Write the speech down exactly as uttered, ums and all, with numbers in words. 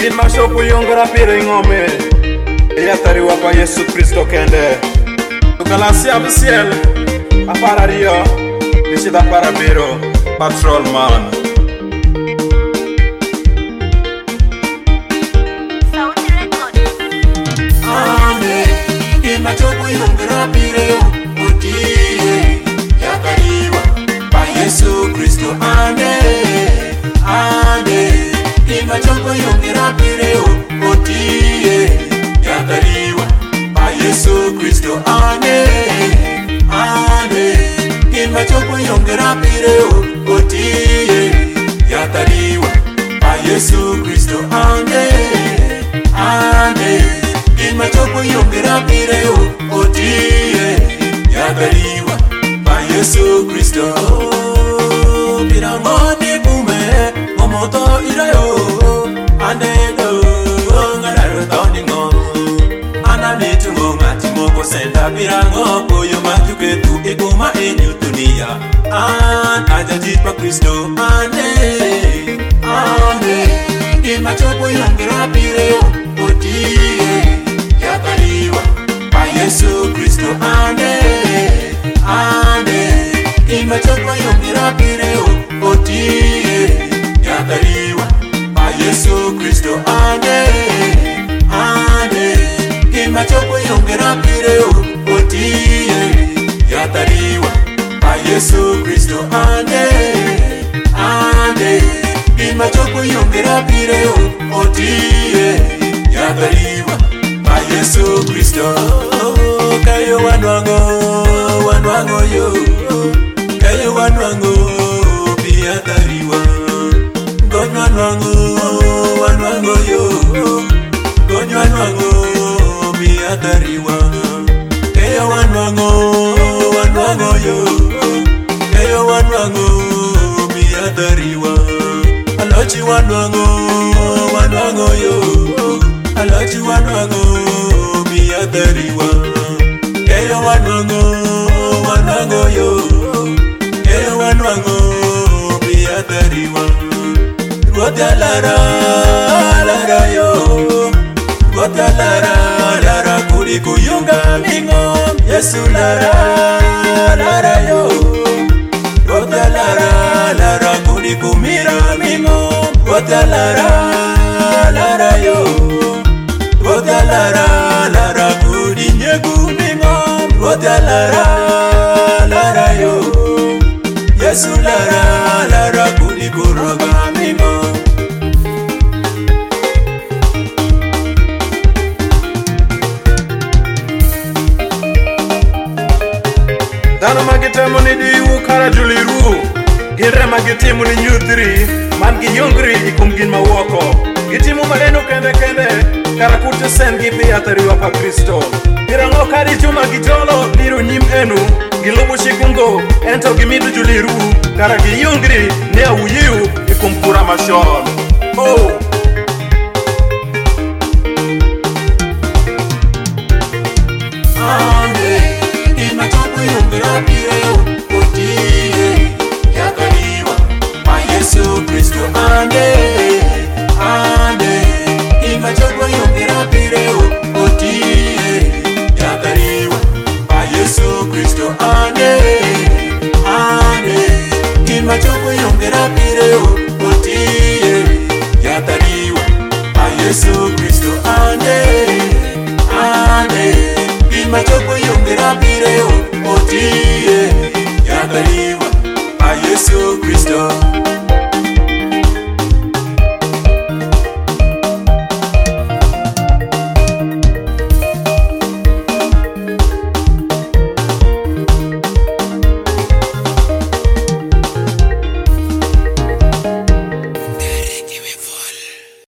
Gin mashopu yongora pire ngome Eya tari wapa Yesu Kristo kende Galacia bisiel Apara rio Nishida para biro Patrol man Ane Gin mashopu yongora pire Otie Yakariwa Pa Yesu Kristo ane Ane Gin mashopu yongora pire Otie Yakariwa Pa Yesu Kristo ane Ane Gin machopo yongera pire Otie Yakariwa Pa Yesu Kristo ane Ane Gin machopo yongera pire Otie Yakariwa Pa Yesu Kristo Pirangoni bume Momoto irayo Ane do Ngararo toni ngom Ananitu ngati moko senda pirango Poyo majuke tu ikuma enyu dunia An ajajit pa Kristo ane Ane Gima chopo yongera pire Otie Yakariwa Pa Yesu Kristo ane Ane Gima chopo yongera pire Otie Yakariwa Pa Yesu Kristo ane Ane Gima chopo yongera pire Otie Yakariwa Pa Yesu Kristo ane Ane Gima chopo yongera pire Otie Yakariwa Pa Yesu Kristo Kayo wanwango Wanwango yo Kayo wanwango Yakariwa Gonwanwango Wanwango yo Gonwanwango Yakariwa Keyo wanwango Wanwango yo Keyo wanwango Yakariwa Alochi wanwango Wanwango yo Alochi wanwango Yakariwa Keyo wanwango Wanwango yo Keyo wanwango Yakariwa Rwota lara Lara yo Rwota lara Lara kuri kuyunga mingom Yesu lara Lara yo Rwota lara Lara kuri kumira mingom Rwota lara Lara yo Rwota lara Lara kuri nyegu mingom Rwota lara Lara yo Yesu lara Lara kuri kuroga mingom Dano magitemo ni diwu kara juliru Gire magitimo ni nyudri Man gi yongri ikum gin mawoko Gitimo maleno kende kende Kara kurte sen gibi yatari wapa Kristo Girango kari chuma gijolo Liru nyim enu Gilubu shikungo Ento gimidu juliru Kara gi yongri Ne awuyiu ikum kura mashol Oh Ane Gima chopo yongera pire Otie Yakariwa Pa Yesu Kristo ane Ane Gima chopo yongera pire Otie Yakariwa Pa Yesu Kristo ane Ane Gima chopo yongera pire Otie Yakariwa Pa Yesu